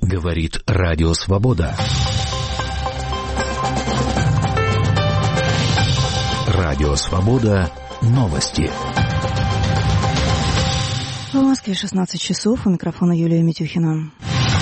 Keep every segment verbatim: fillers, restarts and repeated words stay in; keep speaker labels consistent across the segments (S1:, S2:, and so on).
S1: Говорит Радио Свобода. Радио Свобода. Новости.
S2: В Москве шестнадцать часов. У микрофона Юлия Митюхина.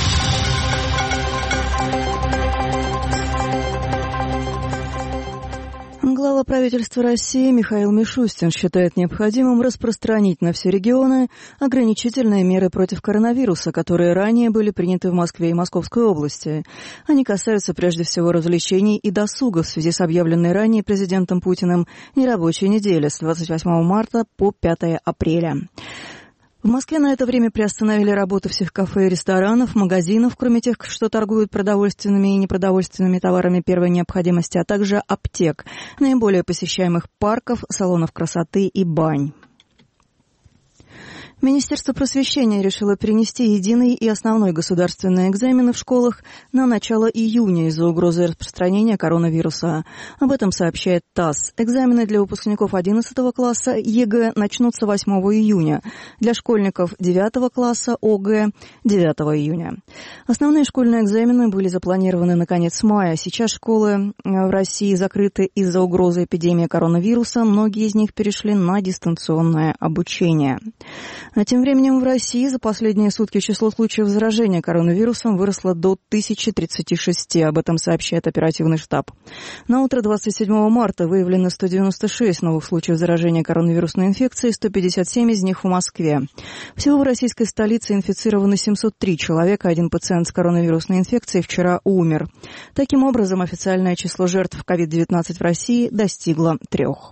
S2: Глава правительства России Михаил Мишустин считает необходимым распространить на все регионы ограничительные меры против коронавируса, которые ранее были приняты в Москве и Московской области. Они касаются прежде всего развлечений и досуга в связи с объявленной ранее президентом Путиным нерабочей недели с двадцать восьмого марта по пятого апреля. В Москве на это время приостановили работу всех кафе и ресторанов, магазинов, кроме тех, что торгуют продовольственными и непродовольственными товарами первой необходимости, а также аптек, наиболее посещаемых парков, салонов красоты и бань. Министерство просвещения решило перенести единый и основной государственные экзамены в школах на начало июня из-за угрозы распространения коронавируса. Об этом сообщает ТАСС. Экзамены для выпускников одиннадцатого класса ЕГЭ начнутся восьмого июня. Для школьников девятого класса ОГЭ девятого июня. Основные школьные экзамены были запланированы на конец мая. Сейчас школы в России закрыты из-за угрозы эпидемии коронавируса. Многие из них перешли на дистанционное обучение. А тем временем в России за последние сутки число случаев заражения коронавирусом выросло до тысячи тридцати шести. Об этом сообщает оперативный штаб. На утро двадцать седьмого марта выявлено сто девяносто шесть новых случаев заражения коронавирусной инфекцией, сто пятьдесят семь из них в Москве. Всего в российской столице инфицировано семьсот три человека. Один пациент с коронавирусной инфекцией вчера умер. Таким образом, официальное число жертв ковид девятнадцать в России достигло трех.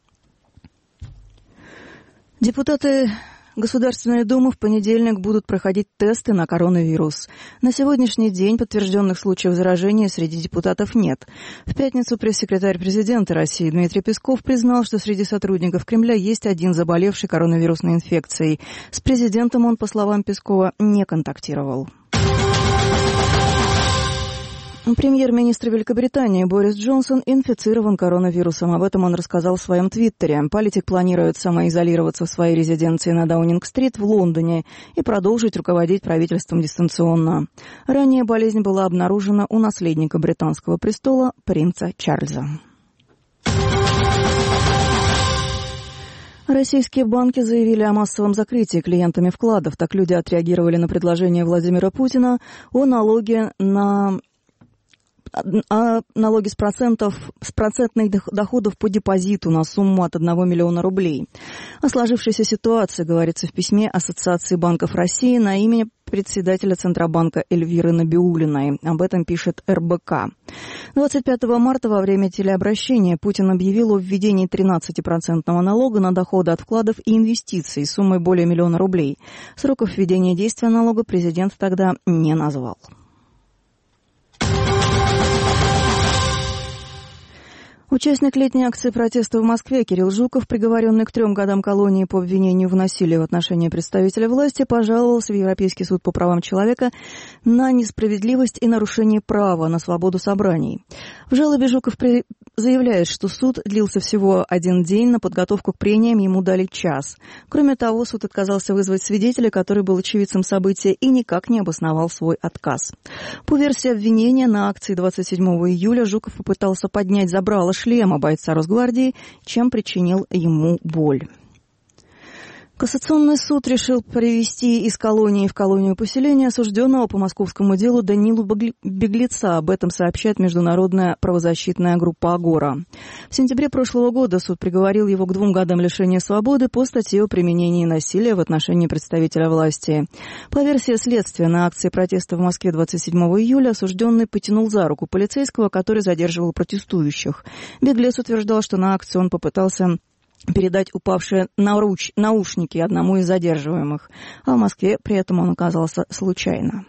S2: Депутаты Государственной Думы в понедельник будут проходить тесты на коронавирус. На сегодняшний день подтвержденных случаев заражения среди депутатов нет. В пятницу пресс-секретарь президента России Дмитрий Песков признал, что среди сотрудников Кремля есть один заболевший коронавирусной инфекцией. С президентом он, по словам Пескова, не контактировал. Премьер-министр Великобритании Борис Джонсон инфицирован коронавирусом. Об этом он рассказал в своем твиттере. Политик планирует самоизолироваться в своей резиденции на Даунинг-стрит в Лондоне и продолжить руководить правительством дистанционно. Ранее болезнь была обнаружена у наследника британского престола принца Чарльза. Российские банки заявили о массовом закрытии клиентами вкладов. Так люди отреагировали на предложение Владимира Путина о налоге на... о налоге с процентов, с процентных доходов по депозиту на сумму от одного миллиона рублей. О сложившейся ситуации говорится в письме Ассоциации банков России на имя председателя Центробанка Эльвиры Набиуллиной. Об этом пишет эр бэ ка. двадцать пятого марта во время телеобращения Путин объявил о введении тринадцатипроцентного налога на доходы от вкладов и инвестиций суммой более миллиона рублей. Сроков введения действия налога президент тогда не назвал. Участник летней акции протеста в Москве Кирилл Жуков, приговоренный к трем годам колонии по обвинению в насилии в отношении представителя власти, пожаловался в Европейский суд по правам человека на несправедливость и нарушение права на свободу собраний. В жалобе Жуков при... заявляет, что суд длился всего один день, на подготовку к прениям ему дали час. Кроме того, суд отказался вызвать свидетеля, который был очевидцем события, и никак не обосновал свой отказ. По версии обвинения, на акции двадцать седьмого июля Жуков попытался поднять забрало шлема бойца Росгвардии, чем причинил ему боль. Кассационный суд решил перевести из колонии в колонию поселения осужденного по московскому делу Данилу Беглеца. Об этом сообщает международная правозащитная группа «Агора». В сентябре прошлого года суд приговорил его к двум годам лишения свободы по статье о применении насилия в отношении представителя власти. По версии следствия, на акции протеста в Москве двадцать седьмого июля осужденный потянул за руку полицейского, который задерживал протестующих. Беглец утверждал, что на акции он попытался передать упавшие наруч... наушники одному из задерживаемых, а в Москве при этом он оказался случайно.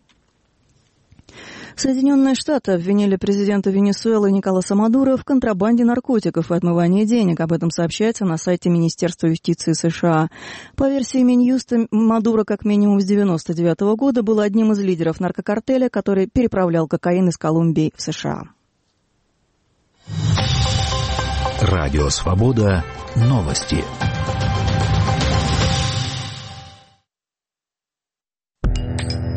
S2: Соединенные Штаты обвинили президента Венесуэлы Николаса Мадуро в контрабанде наркотиков и отмывании денег. Об этом сообщается на сайте Министерства юстиции США. По версии Минюста, Мадуро как минимум с девяносто девятого года был одним из лидеров наркокартеля, который переправлял кокаин из Колумбии в США.
S1: Радио Свобода. Новости.